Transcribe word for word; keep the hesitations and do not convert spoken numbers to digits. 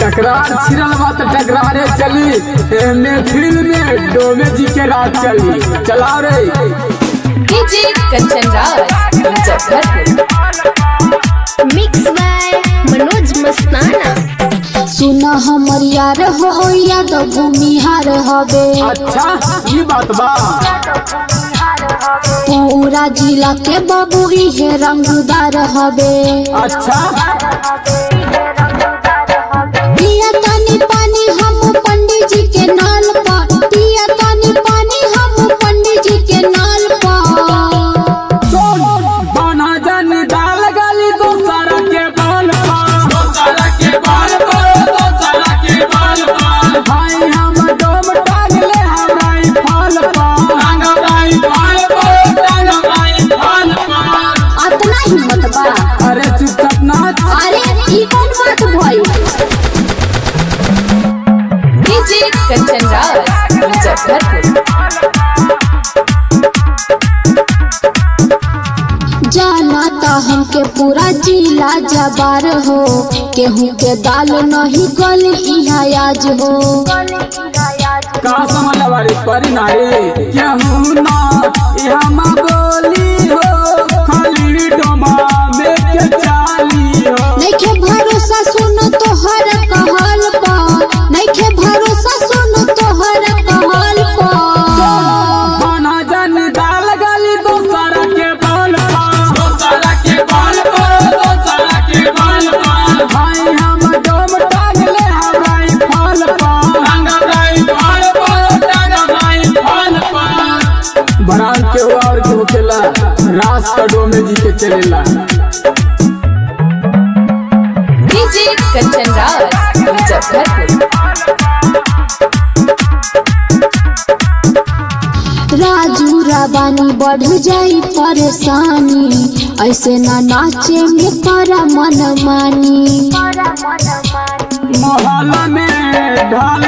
टकरार छिरल बात टकरारे चली एमे फिल्म में डोमे जी के रात चली। चलाओ रे DJ Kanchan Raj Muzaffarpur. Mix by Manoj Mastana. सुना हमर यार हो याद भूमिहार हवे। अच्छा ये बात बा पूरा जिला के बाबू इहे रंगदार हवे। अच्छा पिया तानी पानी हम पंडित जी के नाल पर, पिया तानी पानी हम पंडित जी के नाल पर। सोन बना जन डाल गली दो सारा के बाल पर, दो सारा के बाल पर, दो सारा के बाल पर। भाई हम डोम टांग ले हमारी फाल पर, टांग हमारी फाल पर, टांग हमारी फाल पर। अतना हिम्मत बा? अरे चुपचाप नाच। अरे ई कौन बात भई? डीजे कंचन राज मुजफ्फरपुर। जाना ता हमके पूरा जिला जबार हो, केहू के दाल नहीं गल इहा आज हो। का समझ वाली परी नारी केहू ना यहाँ माँ बोली हो, खाली डोमा में के चाली हो। नइखे भरोसा सुन तोहर कहल पर, नइखे भरोसा सुन तोहर कहल पर। बना जन डाल गली दो सारा के बाल पर, दो सारा के बाल पर, दो सारा के बाल पर। भाई हम डोम टांग ले हमारी फाल पर, टांग हमारी फाल पर, टांग हमारी फाल पर। बरान के हुआ और के होकेला रास का डोमे जी के चलेला। डीजे कंचन राज मुजफ्फरपुर। राजू राबानी बढ़ जाई परेशानी, ऐसे ना नाचे में करा मन मानी। मोहल्ला में ढाल